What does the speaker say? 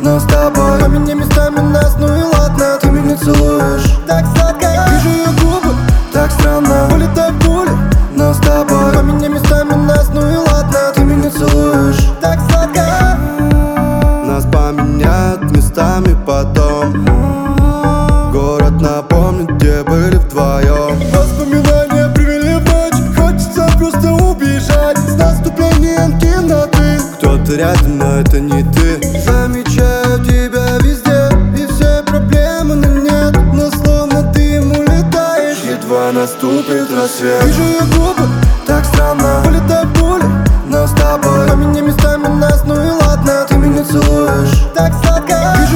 но с тобой поменяй местами нас, ну и ладно. Ты меня целуешь так сладко, вижу ее губы, так странно. Улетай в пули, но с тобой поменяй местами нас, ну и ладно. Ты меня целуешь так сладко. Нас поменяют местами потом. Город напомнит, где были вдвоем. Воспоминания привели в ночь, хочется просто убежать с наступлением темноты. Кто-то рядом, но это не ты. Замечаю тебя везде, и все проблемы на нет, но словно дым улетаешь. Едва наступит рассвет. Вижу ее губы, так странно. Улетай в пули, но с тобой поменяй местами нас, ну и ладно. Ты меня целуешь так сладко.